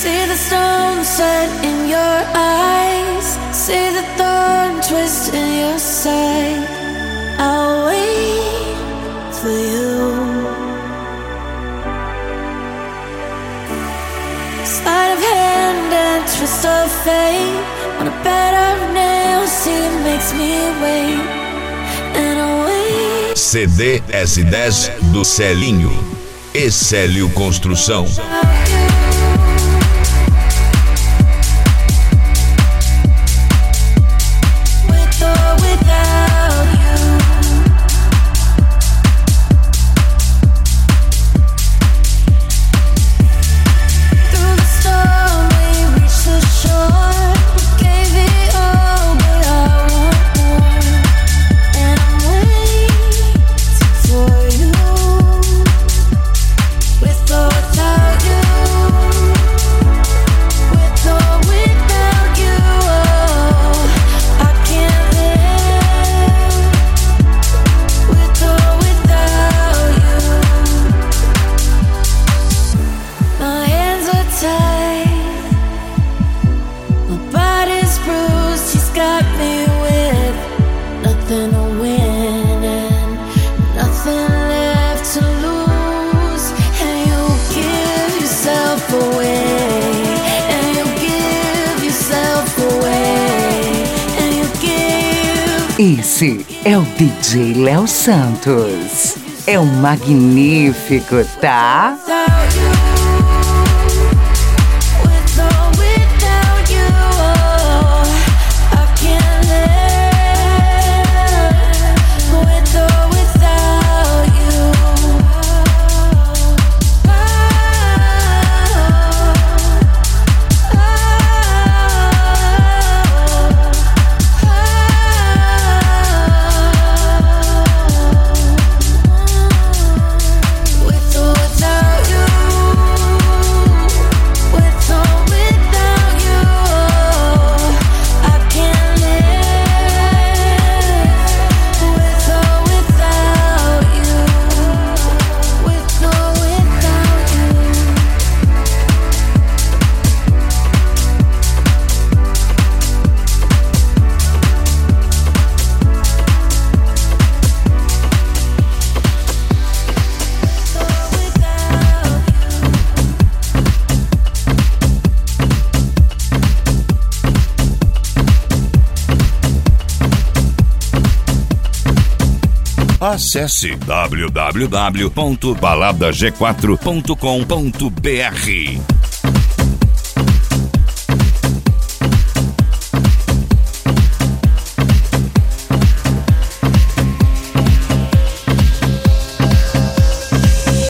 See the stone set in your eyes, see the thorn twist in your side. I'll wait for you. Sleight of hand and twist of fate. On a bed of nails, see it makes me wait. And I'll wait. CD S10 do Celinho e Célio Construção. Esse é o DJ Léo Santos. É um magnífico, tá? Acesse www.baladag4.com.br.